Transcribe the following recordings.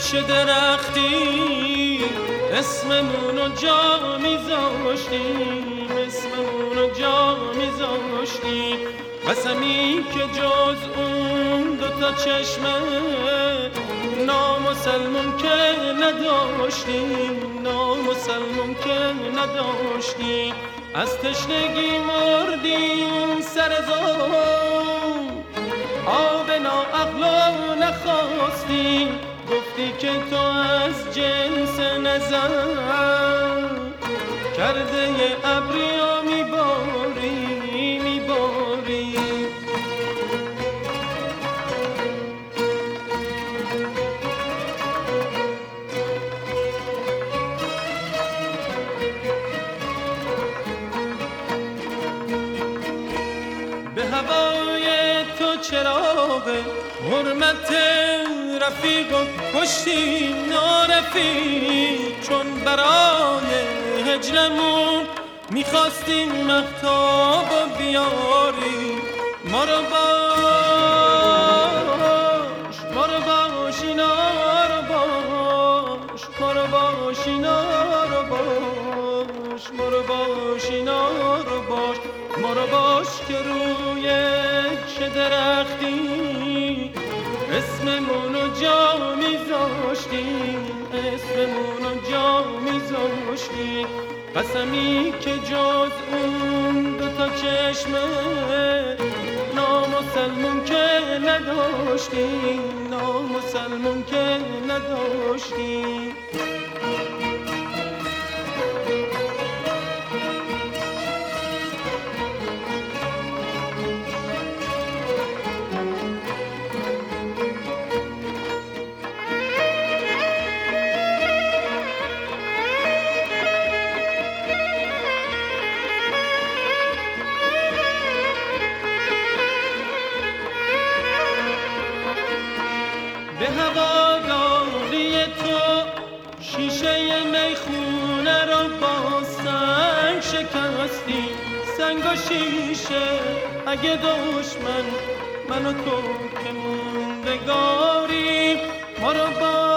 چه درختی اسممونو جا میذاشتیم، اسممونو جا میذاشتیم. قسمی که جز اون دوتا چشمه نامسلمون که نداشتیم، نامسلمون که نداشتیم. از تشنگی مردیم سر زون، آب ناعقلو نخواستیم. گفتی که تو از جنس نظر کرده یه ابریا میباری، میباری. به هوای تو چراغ حرمت رفیق و کشتیم نارفیق، چون برای هجرمون میخواستیم مهتاب و بیاریم. ما رو باش، ما رو باش، اینا رو باش، ما رو باش، اینا رو باش، ما رو باش، اینا رو باش. ما رو باش که روی چه درختی اسممونو جا میذاشتیم، اسممونو جا میذاشتیم. قسمی که جز اون دوتا چشمه نامسلمون که نداشتیم، نامسلمون که نداشتیم. به هواداری تو شیشه میخونه رو با سنگ شکستی، سنگ و شیشه. اگه دشمن من و تو که موندگاری، ما رو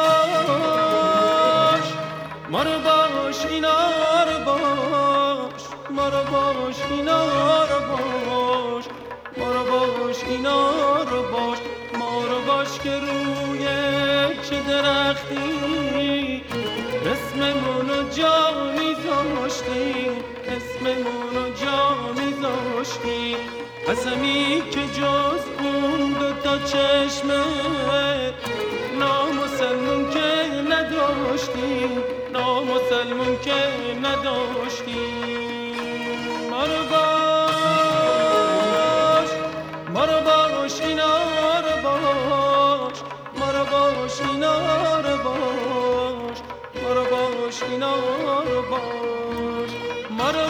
باش، ما رو باش، اینا رو باش، ما رو باش، اینا رو باش، ما رو باش، اینا رو باش. ما رو باش که روی چه درختی اسممونو جا میذاشتیم، اسممونو جا میذاشتیم. قسمی که جز اون دوتا چشمه نامسلمون که نداشتیم، نامسلمون که نداشتیم. ما رو باش، ما رو باش، اینا رو باش، ما رو باش، اینا رو باش، ما رو باش، اینا رو باش. ما رو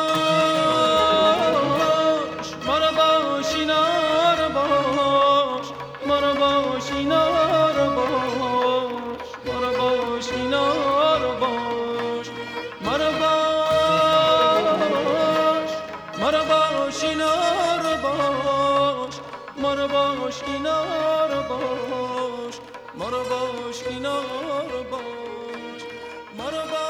باش، ما رو باش، اینا رو باش، ما رو باش، اینا رو باش، ما رو باش، اینا رو باش. ما رو باش، ما رو باش، اینا رو باش، ما رو باش، اینا رو باش، ما رو باش، اینا رو باش، ما رو باش.